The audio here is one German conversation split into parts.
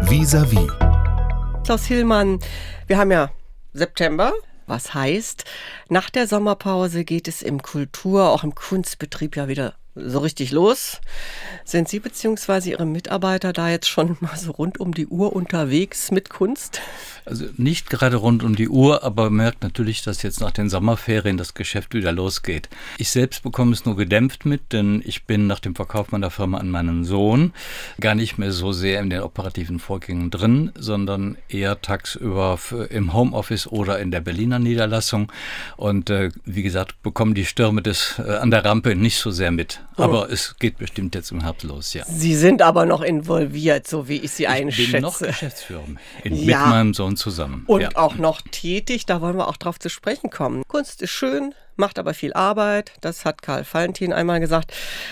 Vis-à-vis. Klaus Hillmann, wir haben ja September, was heißt, nach der Sommerpause geht es im Kultur-, auch im Kunstbetrieb ja wieder so richtig los. Sind Sie bzw. Ihre Mitarbeiter da jetzt schon mal so rund um die Uhr unterwegs mit Kunst? Also nicht gerade rund um die Uhr, aber merkt natürlich, dass jetzt nach den Sommerferien das Geschäft wieder losgeht. Ich selbst bekomme es nur gedämpft mit, denn ich bin nach dem Verkauf meiner Firma an meinen Sohn gar nicht mehr so sehr in den operativen Vorgängen drin, sondern eher tagsüber im Homeoffice oder in der Berliner Niederlassung. Und wie gesagt, bekommen die Stürme an der Rampe nicht so sehr mit. Aber es geht bestimmt jetzt im Herbst los, ja. Sie sind aber noch involviert, so wie ich Sie einschätze. Ich bin noch Geschäftsführer mit meinem Sohn zusammen. Und auch noch tätig, da wollen wir auch drauf zu sprechen kommen. Kunst ist schön, macht aber viel Arbeit, das hat Karl Valentin einmal gesagt.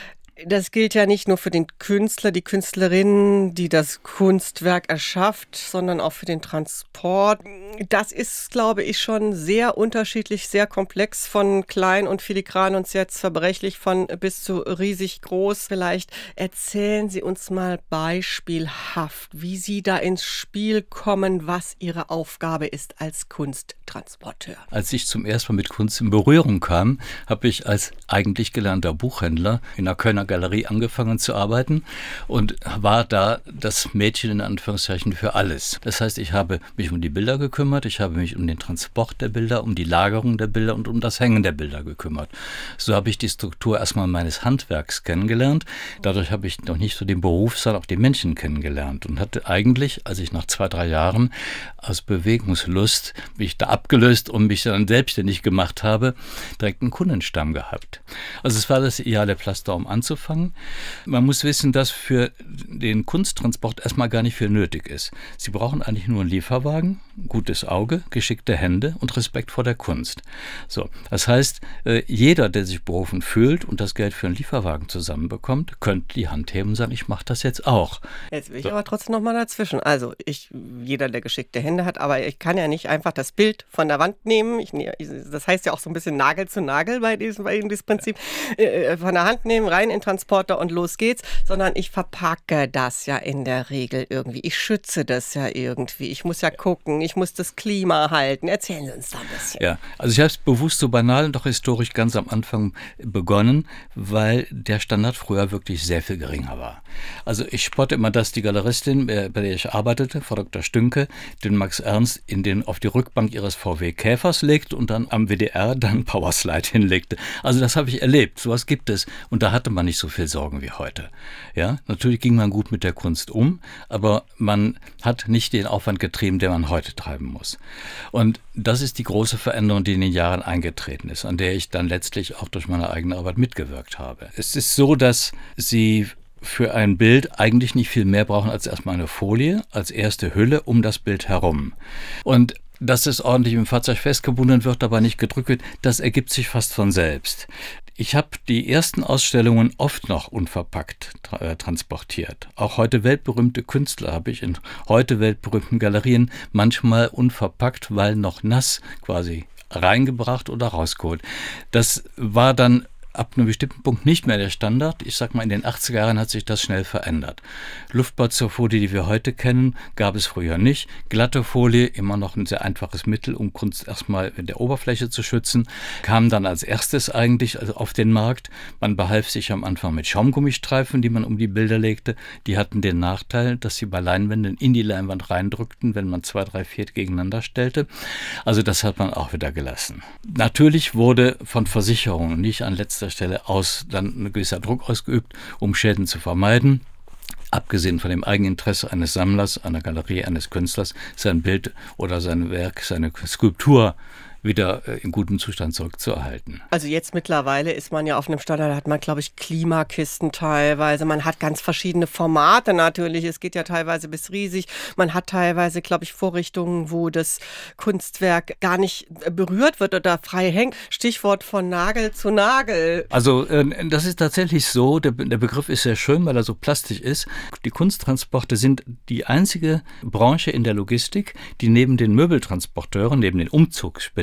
Das gilt ja nicht nur für den Künstler, die Künstlerin, die das Kunstwerk erschafft, sondern auch für den Transport. Das ist, glaube ich, schon sehr unterschiedlich, sehr komplex, von klein und filigran und sehr zerbrechlich von bis zu riesig groß. Vielleicht erzählen Sie uns mal beispielhaft, wie Sie da ins Spiel kommen, was Ihre Aufgabe ist als Kunsttransporteur. Als ich zum ersten Mal mit Kunst in Berührung kam, habe ich als eigentlich gelernter Buchhändler in der Kölner Galerie angefangen zu arbeiten und war da das Mädchen in Anführungszeichen für alles. Das heißt, ich habe mich um die Bilder gekümmert, ich habe mich um den Transport der Bilder, um die Lagerung der Bilder und um das Hängen der Bilder gekümmert. So habe ich die Struktur erstmal meines Handwerks kennengelernt. Dadurch habe ich noch nicht so den Beruf, sondern auch die Menschen kennengelernt und hatte eigentlich, als ich nach 2-3 Jahren aus Bewegungslust mich da abgelöst und mich dann selbstständig gemacht habe, direkt einen Kundenstamm gehabt. Also es war das ideale Pflaster, um anzufangen. Man muss wissen, dass für den Kunsttransport erstmal gar nicht viel nötig ist. Sie brauchen eigentlich nur einen Lieferwagen, gutes Auge, geschickte Hände und Respekt vor der Kunst. So, das heißt, jeder, der sich berufen fühlt und das Geld für einen Lieferwagen zusammenbekommt, könnte die Hand heben und sagen, ich mache das jetzt auch. Jetzt will ich aber trotzdem noch mal dazwischen. Also jeder, der geschickte Hände hat, aber ich kann ja nicht einfach das Bild von der Wand nehmen. Das heißt ja auch so ein bisschen Nagel zu Nagel bei diesem Prinzip. Von der Hand nehmen, rein in Transporter und los geht's, sondern ich verpacke das ja in der Regel irgendwie. Ich schütze das ja irgendwie. Ich muss ja gucken, ich muss das Klima halten. Erzählen Sie uns da ein bisschen. Ja, also ich habe es bewusst so banal und doch historisch ganz am Anfang begonnen, weil der Standard früher wirklich sehr viel geringer war. Also ich spotte immer, dass die Galeristin, bei der ich arbeitete, Frau Dr. Stünke, den Max Ernst auf die Rückbank ihres VW Käfers legte und dann am WDR dann Powerslide hinlegte. Also das habe ich erlebt, sowas gibt es und da hatte man nicht so viel Sorgen wie heute. Ja, natürlich ging man gut mit der Kunst um, aber man hat nicht den Aufwand getrieben, den man heute treiben muss. Und das ist die große Veränderung, die in den Jahren eingetreten ist, an der ich dann letztlich auch durch meine eigene Arbeit mitgewirkt habe. Es ist so, dass Sie für ein Bild eigentlich nicht viel mehr brauchen als erstmal eine Folie, als erste Hülle um das Bild herum. Und dass es ordentlich im Fahrzeug festgebunden wird, aber nicht gedrückt wird, das ergibt sich fast von selbst. Ich habe die ersten Ausstellungen oft noch unverpackt transportiert. Auch heute weltberühmte Künstler habe ich in heute weltberühmten Galerien manchmal unverpackt, weil noch nass quasi reingebracht oder rausgeholt. Das war dann ab einem bestimmten Punkt nicht mehr der Standard. Ich sag mal, in den 80er Jahren hat sich das schnell verändert. Luftpolsterfolie, die wir heute kennen, gab es früher nicht. Glatte Folie, immer noch ein sehr einfaches Mittel, um Kunst erstmal in der Oberfläche zu schützen, kam dann als erstes eigentlich auf den Markt. Man behalf sich am Anfang mit Schaumgummistreifen, die man um die Bilder legte. Die hatten den Nachteil, dass sie bei Leinwänden in die Leinwand reindrückten, wenn man 2, 3, 4 gegeneinander stellte. Also das hat man auch wieder gelassen. Natürlich wurde von Versicherungen nicht an letzter Stelle dann ein gewisser Druck ausgeübt, um Schäden zu vermeiden. Abgesehen von dem Eigeninteresse eines Sammlers, einer Galerie, eines Künstlers, sein Bild oder sein Werk, seine Skulptur wieder in gutem Zustand zurückzuerhalten. Also jetzt mittlerweile ist man ja auf einem Standard, da hat man, glaube ich, Klimakisten teilweise. Man hat ganz verschiedene Formate natürlich. Es geht ja teilweise bis riesig. Man hat teilweise, glaube ich, Vorrichtungen, wo das Kunstwerk gar nicht berührt wird oder frei hängt. Stichwort von Nagel zu Nagel. Also das ist tatsächlich so. Der Begriff ist sehr schön, weil er so plastisch ist. Die Kunsttransporte sind die einzige Branche in der Logistik, die neben den Möbeltransporteuren, neben den Umzugsspediteuren,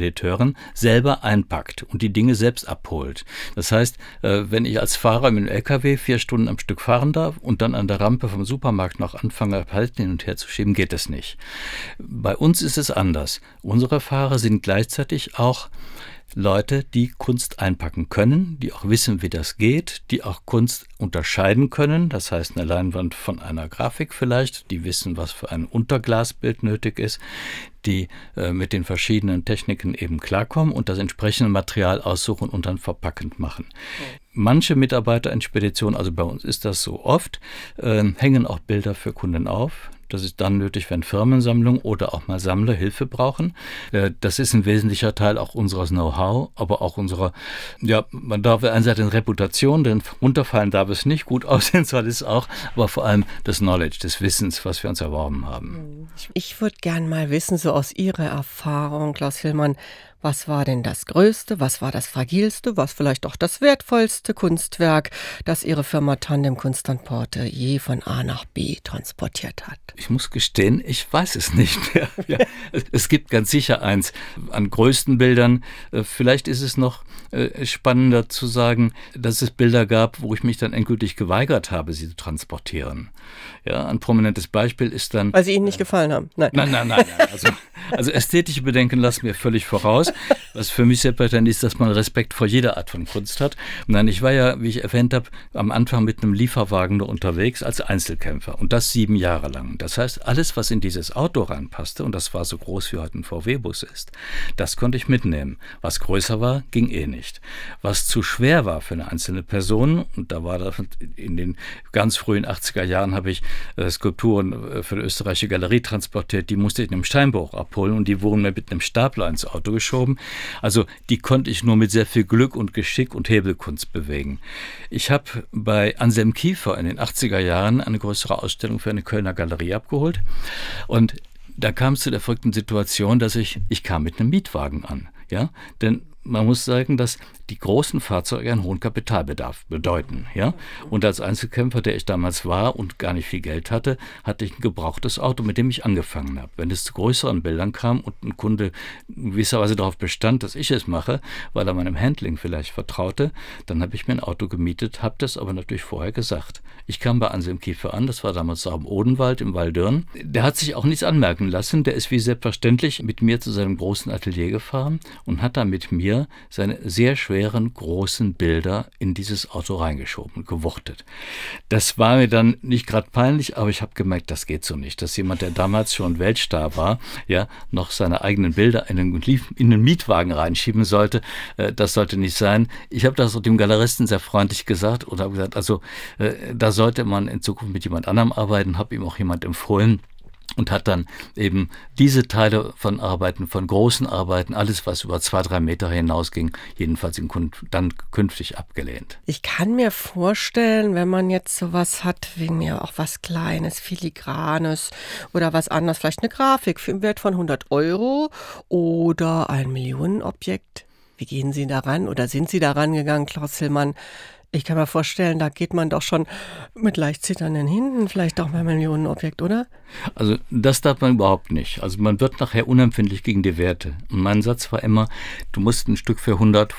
Spediteuren selber einpackt und die Dinge selbst abholt. Das heißt, wenn ich als Fahrer mit dem LKW 4 Stunden am Stück fahren darf und dann an der Rampe vom Supermarkt noch anfange, Paleten hin und her zu schieben, geht das nicht. Bei uns ist es anders. Unsere Fahrer sind gleichzeitig auch Leute, die Kunst einpacken können, die auch wissen, wie das geht, die auch Kunst unterscheiden können, das heißt eine Leinwand von einer Grafik vielleicht, die wissen, was für ein Unterglasbild nötig ist, die mit den verschiedenen Techniken eben klarkommen und das entsprechende Material aussuchen und dann verpackend machen. Manche Mitarbeiter in Speditionen, also bei uns ist das so oft, hängen auch Bilder für Kunden auf. Das ist dann nötig, wenn Firmensammlungen oder auch mal Sammler Hilfe brauchen. Das ist ein wesentlicher Teil auch unseres Know-how, aber auch unserer, ja, man darf einerseits in Reputation, denn runterfallen darf es nicht, gut aussehen soll es auch, aber vor allem das Knowledge, des Wissens, was wir uns erworben haben. Ich würde gern mal wissen, so aus Ihrer Erfahrung, Klaus Hillmann, was war denn das Größte, was war das Fragilste, was vielleicht auch das wertvollste Kunstwerk, das Ihre Firma Tandem Kunsttransporte je von A nach B transportiert hat? Ich muss gestehen, ich weiß es nicht mehr. Ja, es gibt ganz sicher eins an größten Bildern. Vielleicht ist es noch spannender zu sagen, dass es Bilder gab, wo ich mich dann endgültig geweigert habe, sie zu transportieren. Ja, ein prominentes Beispiel ist dann... Weil sie Ihnen nicht gefallen haben? Nein. Nein. Also ästhetische Bedenken lassen wir völlig voraus. Was für mich sehr patent ist, dass man Respekt vor jeder Art von Kunst hat. Nein, ich war ja, wie ich erwähnt habe, am Anfang mit einem Lieferwagen nur unterwegs als Einzelkämpfer und das 7 Jahre lang. Das heißt, alles, was in dieses Auto reinpasste, und das war so groß wie heute ein VW-Bus ist, das konnte ich mitnehmen. Was größer war, ging eh nicht. Was zu schwer war für eine einzelne Person, und da war das in den ganz frühen 80er Jahren habe ich Skulpturen für die Österreichische Galerie transportiert, die musste ich in einem Steinbruch abholen und die wurden mir mit einem Stapler ins Auto geschoben. Also die konnte ich nur mit sehr viel Glück und Geschick und Hebelkunst bewegen. Ich habe bei Anselm Kiefer in den 80er Jahren eine größere Ausstellung für eine Kölner Galerie abgeholt und da kam es zu der verrückten Situation, dass ich kam mit einem Mietwagen an. Ja, denn man muss sagen, dass die großen Fahrzeuge einen hohen Kapitalbedarf bedeuten. Ja? Und als Einzelkämpfer, der ich damals war und gar nicht viel Geld hatte, hatte ich ein gebrauchtes Auto, mit dem ich angefangen habe. Wenn es zu größeren Bildern kam und ein Kunde in gewisser Weise darauf bestand, dass ich es mache, weil er meinem Handling vielleicht vertraute, dann habe ich mir ein Auto gemietet, habe das aber natürlich vorher gesagt. Ich kam bei Anselm Kiefer an, das war damals auch im Odenwald, im Waldürn. Der hat sich auch nichts anmerken lassen, der ist wie selbstverständlich mit mir zu seinem großen Atelier gefahren und hat dann mit mir seine sehr schweren, großen Bilder in dieses Auto reingeschoben und gewuchtet. Das war mir dann nicht gerade peinlich, aber ich habe gemerkt, das geht so nicht, dass jemand, der damals schon Weltstar war, ja, noch seine eigenen Bilder in einen Mietwagen reinschieben sollte. Das sollte nicht sein. Ich habe das dem Galeristen sehr freundlich gesagt und habe gesagt, also da sollte man in Zukunft mit jemand anderem arbeiten, habe ihm auch jemand empfohlen. Und hat dann eben diese Teile von Arbeiten, von großen Arbeiten, alles was über 2-3 Meter hinausging, jedenfalls dann künftig abgelehnt. Ich kann mir vorstellen, wenn man jetzt sowas hat, wegen mir auch was Kleines, Filigranes oder was anderes, vielleicht eine Grafik für einen Wert von 100 € oder ein Millionenobjekt. Wie gehen Sie daran oder sind Sie daran gegangen, Klaus Hillmann? Ich kann mir vorstellen, da geht man doch schon mit leicht zitternden Händen vielleicht auch mal Millionenobjekt, oder? Also das darf man überhaupt nicht. Also man wird nachher unempfindlich gegen die Werte. Und mein Satz war immer, du musst ein Stück für 100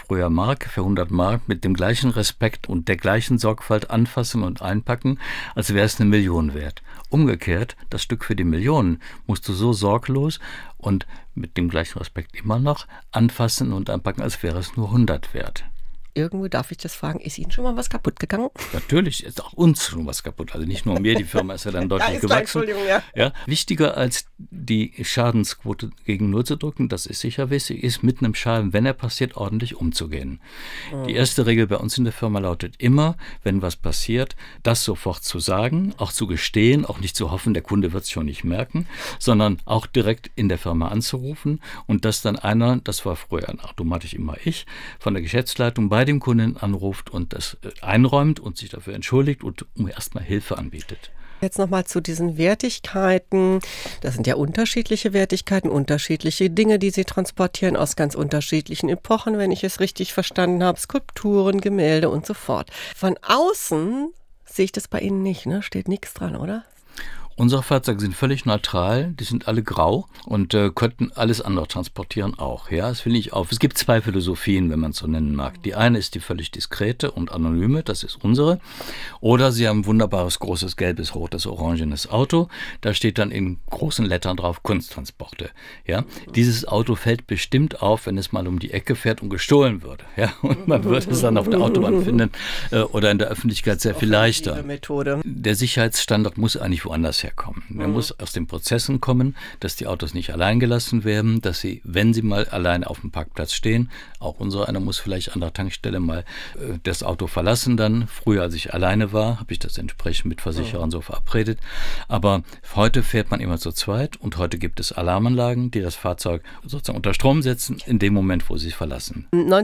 Mark mit dem gleichen Respekt und der gleichen Sorgfalt anfassen und einpacken, als wäre es eine Million wert. Umgekehrt, das Stück für die Millionen musst du so sorglos und mit dem gleichen Respekt immer noch anfassen und einpacken, als wäre es nur 100 wert. Irgendwo darf ich das fragen, ist Ihnen schon mal was kaputt gegangen? Natürlich ist auch uns schon was kaputt. Also nicht nur mir, die Firma ist ja dann deutlich gewachsen. Ja. Wichtiger als die Schadensquote gegen Null zu drücken, das ist sicher wichtig, ist mit einem Schaden, wenn er passiert, ordentlich umzugehen. Die erste Regel bei uns in der Firma lautet immer, wenn was passiert, das sofort zu sagen, auch zu gestehen, auch nicht zu hoffen, der Kunde wird es schon nicht merken, sondern auch direkt in der Firma anzurufen und dass dann einer, das war früher automatisch immer ich, von der Geschäftsleitung bei dem Kunden anruft und das einräumt und sich dafür entschuldigt und erstmal Hilfe anbietet. Jetzt nochmal zu diesen Wertigkeiten. Das sind ja unterschiedliche Wertigkeiten, unterschiedliche Dinge, die Sie transportieren aus ganz unterschiedlichen Epochen, wenn ich es richtig verstanden habe. Skulpturen, Gemälde und so fort. Von außen sehe ich das bei Ihnen nicht, ne? Steht nichts dran, oder? Unsere Fahrzeuge sind völlig neutral, die sind alle grau und könnten alles andere transportieren auch. Ja, das will ich auf. Es gibt zwei Philosophien, wenn man es so nennen mag. Die eine ist die völlig diskrete und anonyme, das ist unsere. Oder sie haben ein wunderbares, großes, gelbes, rotes, orangenes Auto. Da steht dann in großen Lettern drauf Kunsttransporte. Ja, dieses Auto fällt bestimmt auf, wenn es mal um die Ecke fährt und gestohlen würde. Ja, und man würde es dann auf der Autobahn finden oder in der Öffentlichkeit sehr viel leichter. Methode. Der Sicherheitsstandard muss eigentlich woanders herkommen. Er muss aus den Prozessen kommen, dass die Autos nicht allein gelassen werden, dass sie, wenn sie mal allein auf dem Parkplatz stehen, auch unser einer muss vielleicht an der Tankstelle mal das Auto verlassen dann. Früher, als ich alleine war, habe ich das entsprechend mit Versicherern so verabredet. Aber heute fährt man immer zu zweit und heute gibt es Alarmanlagen, die das Fahrzeug sozusagen unter Strom setzen, in dem Moment, wo sie es verlassen.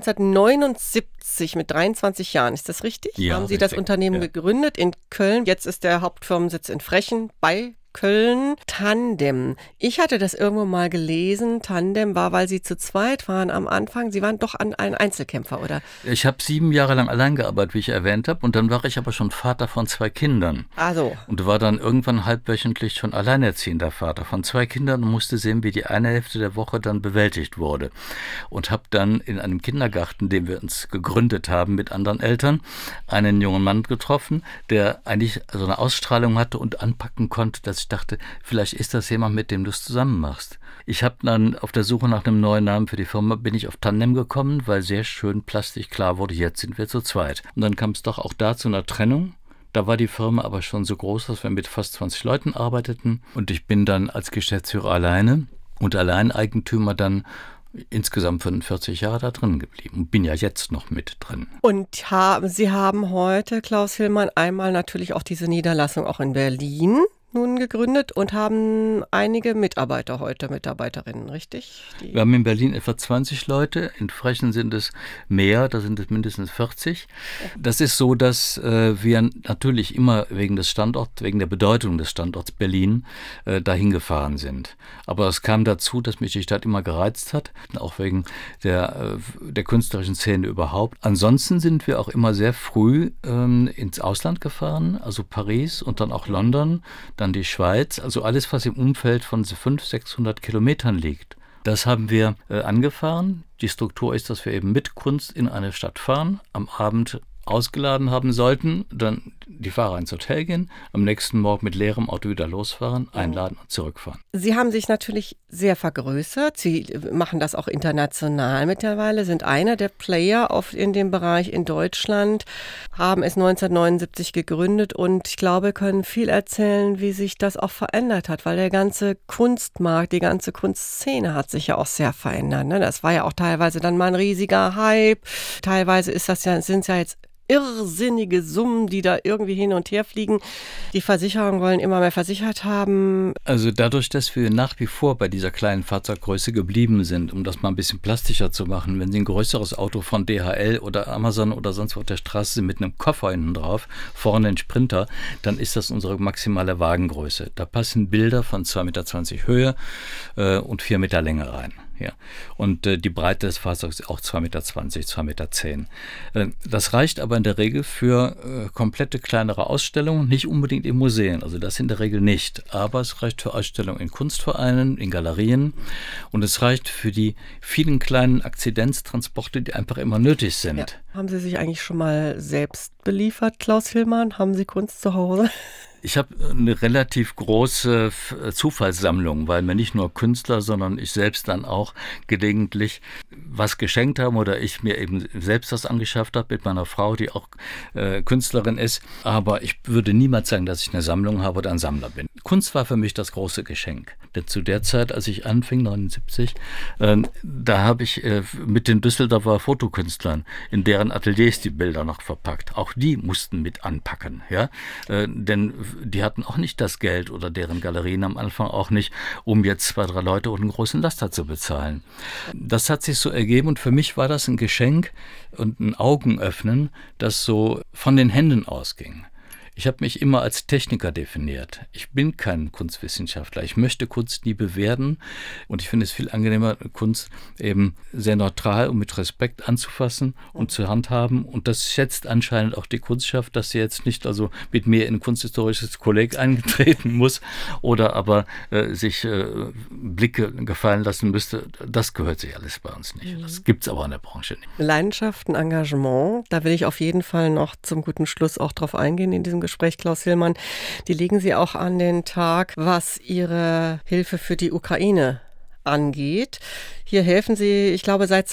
1979 mit 23 Jahren, ist das richtig? Ja, haben Sie richtig. das Unternehmen gegründet in Köln. Jetzt ist der Hauptfirmensitz in Frechen bei Köln. Tandem. Ich hatte das irgendwo mal gelesen. Tandem war, weil Sie zu zweit waren am Anfang. Sie waren doch ein Einzelkämpfer, oder? Ich habe 7 Jahre lang allein gearbeitet, wie ich erwähnt habe. Und dann war ich aber schon Vater von 2 Kindern. Also. Und war dann irgendwann halbwöchentlich schon alleinerziehender Vater von 2 Kindern und musste sehen, wie die eine Hälfte der Woche dann bewältigt wurde. Und habe dann in einem Kindergarten, den wir uns gegründet haben mit anderen Eltern, einen jungen Mann getroffen, der eigentlich so eine Ausstrahlung hatte und anpacken konnte, dass ich dachte, vielleicht ist das jemand, mit dem du es zusammen machst. Ich habe dann auf der Suche nach einem neuen Namen für die Firma, bin ich auf Tandem gekommen, weil sehr schön plastisch klar wurde, jetzt sind wir zu zweit. Und dann kam es doch auch da zu einer Trennung. Da war die Firma aber schon so groß, dass wir mit fast 20 Leuten arbeiteten. Und ich bin dann als Geschäftsführer alleine und Alleineigentümer dann insgesamt 45 Jahre da drin geblieben und bin ja jetzt noch mit drin. Und Sie haben heute, Klaus Hillmann, einmal natürlich auch diese Niederlassung auch in Berlin nun gegründet und haben einige Mitarbeiter heute, Mitarbeiterinnen, richtig? Wir haben in Berlin etwa 20 Leute, in Frechen sind es mehr, da sind es mindestens 40. Das ist so, dass wir natürlich immer wegen des Standorts, wegen der Bedeutung des Standorts Berlin dahin gefahren sind. Aber es kam dazu, dass mich die Stadt immer gereizt hat, auch wegen der künstlerischen Szene überhaupt. Ansonsten sind wir auch immer sehr früh ins Ausland gefahren, also Paris und dann auch London, dann die Schweiz, also alles, was im Umfeld von 500-600 Kilometern liegt. Das haben wir angefahren. Die Struktur ist, dass wir eben mit Kunst in eine Stadt fahren, am Abend ausgeladen haben sollten, dann die Fahrer ins Hotel gehen, am nächsten Morgen mit leerem Auto wieder losfahren, einladen und zurückfahren. Sie haben sich natürlich sehr vergrößert. Sie machen das auch international mittlerweile, sind einer der Player in dem Bereich in Deutschland, haben es 1979 gegründet und ich glaube, können viel erzählen, wie sich das auch verändert hat, weil der ganze Kunstmarkt, die ganze Kunstszene hat sich ja auch sehr verändert. Ne? Das war ja auch teilweise dann mal ein riesiger Hype. Teilweise sind es ja jetzt irrsinnige Summen, die da irgendwie hin und her fliegen. Die Versicherungen wollen immer mehr versichert haben. Also dadurch, dass wir nach wie vor bei dieser kleinen Fahrzeuggröße geblieben sind, um das mal ein bisschen plastischer zu machen, wenn Sie ein größeres Auto von DHL oder Amazon oder sonst wo auf der Straße sind mit einem Koffer hinten drauf, vorne ein Sprinter, dann ist das unsere maximale Wagengröße. Da passen Bilder von 2,20 Meter Höhe und 4 Meter Länge rein. Ja. Und die Breite des Fahrzeugs ist auch 2,20 Meter, 2,10 Meter. Das reicht aber in der Regel für komplette kleinere Ausstellungen, nicht unbedingt in Museen, also das in der Regel nicht. Aber es reicht für Ausstellungen in Kunstvereinen, in Galerien und es reicht für die vielen kleinen Akzidenztransporte, die einfach immer nötig sind. Ja. Haben Sie sich eigentlich schon mal selbst beliefert, Klaus Hillmann? Haben Sie Kunst zu Hause? Ich habe eine relativ große Zufallssammlung, weil mir nicht nur Künstler, sondern ich selbst dann auch gelegentlich was geschenkt haben oder ich mir eben selbst das angeschafft habe mit meiner Frau, die auch Künstlerin ist. Aber ich würde niemals sagen, dass ich eine Sammlung habe oder ein Sammler bin. Kunst war für mich das große Geschenk. Denn zu der Zeit, als ich anfing, 1979, da habe ich mit den Düsseldorfer Fotokünstlern in deren Ateliers die Bilder noch verpackt. Auch die mussten mit anpacken, ja, denn die hatten auch nicht das Geld oder deren Galerien am Anfang auch nicht, um jetzt 2, 3 Leute und einen großen Laster zu bezahlen. Das hat sich so ergeben und für mich war das ein Geschenk und ein Augenöffnen, das so von den Händen ausging. Ich habe mich immer als Techniker definiert. Ich bin kein Kunstwissenschaftler. Ich möchte Kunst nie bewerten und ich finde es viel angenehmer, Kunst eben sehr neutral und mit Respekt anzufassen und zu handhaben. Und das schätzt anscheinend auch die Kunstschaft, dass sie jetzt nicht also mit mir in ein kunsthistorisches Kolleg eintreten muss oder aber sich Blicke gefallen lassen müsste. Das gehört sich alles bei uns nicht. Das gibt es aber in der Branche nicht. Leidenschaft, ein Engagement, da will ich auf jeden Fall noch zum guten Schluss auch drauf eingehen in diesem Gespräch, Klaus Hillmann. Die legen Sie auch an den Tag, was Ihre Hilfe für die Ukraine angeht. Hier helfen Sie, ich glaube, seit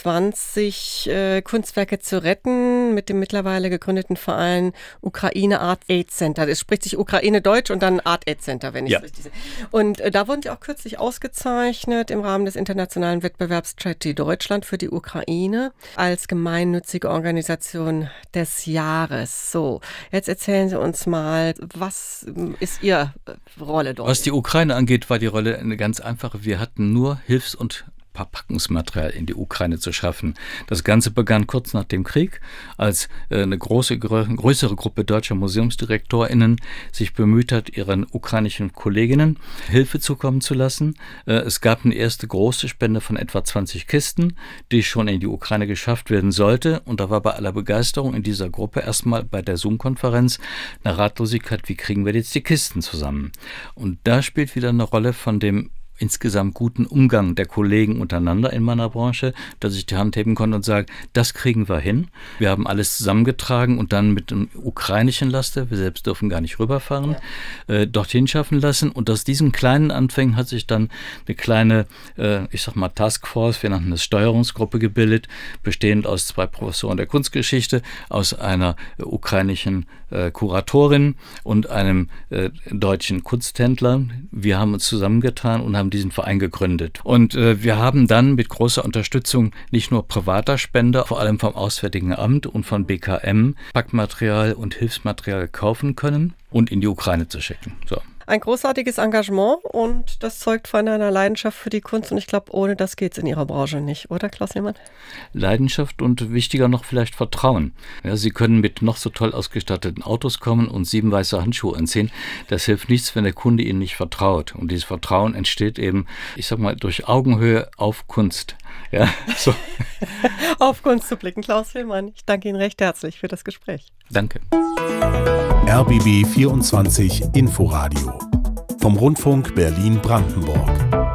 22 Kunstwerke zu retten mit dem mittlerweile gegründeten Verein Ukraine Art Aid Center. Es spricht sich Ukraine-Deutsch und dann Art Aid Center, wenn ich es richtig sehe. Und da wurden Sie auch kürzlich ausgezeichnet im Rahmen des internationalen Wettbewerbs Charity Deutschland für die Ukraine als gemeinnützige Organisation des Jahres. So, jetzt erzählen Sie uns mal, was ist Ihre Rolle dort? Was die Ukraine angeht, war die Rolle eine ganz einfache. Wir hatten nur Hilfs- und Verpackungsmaterial in die Ukraine zu schaffen. Das Ganze begann kurz nach dem Krieg, als eine größere Gruppe deutscher MuseumsdirektorInnen sich bemüht hat, ihren ukrainischen Kolleginnen Hilfe zukommen zu lassen. Es gab eine erste große Spende von etwa 20 Kisten, die schon in die Ukraine geschafft werden sollte. Und da war bei aller Begeisterung in dieser Gruppe erstmal bei der Zoom-Konferenz eine Ratlosigkeit, wie kriegen wir jetzt die Kisten zusammen? Und da spielt wieder eine Rolle von dem insgesamt guten Umgang der Kollegen untereinander in meiner Branche, dass ich die Hand heben konnte und sage, das kriegen wir hin. Wir haben alles zusammengetragen und dann mit dem ukrainischen Laster, wir selbst dürfen gar nicht rüberfahren, dorthin schaffen lassen. Und aus diesen kleinen Anfängen hat sich dann eine kleine, Taskforce, wir nannten es Steuerungsgruppe gebildet, bestehend aus 2 Professoren der Kunstgeschichte, aus einer ukrainischen Kuratorin und einem deutschen Kunsthändler. Wir haben uns zusammengetan und haben diesen Verein gegründet. Und wir haben dann mit großer Unterstützung nicht nur privater Spender, vor allem vom Auswärtigen Amt und von BKM, Packmaterial und Hilfsmaterial kaufen können und in die Ukraine zu schicken. So. Ein großartiges Engagement und das zeugt von einer Leidenschaft für die Kunst und ich glaube, ohne das geht es in Ihrer Branche nicht, oder Klaus Hillmann? Leidenschaft und wichtiger noch vielleicht Vertrauen. Ja, Sie können mit noch so toll ausgestatteten Autos kommen und 7 weiße Handschuhe anziehen. Das hilft nichts, wenn der Kunde Ihnen nicht vertraut. Und dieses Vertrauen entsteht eben, durch Augenhöhe auf Kunst. Ja, so. Auf Kunst zu blicken, Klaus Hillmann. Ich danke Ihnen recht herzlich für das Gespräch. Danke. RBB 24 Inforadio vom Rundfunk Berlin-Brandenburg.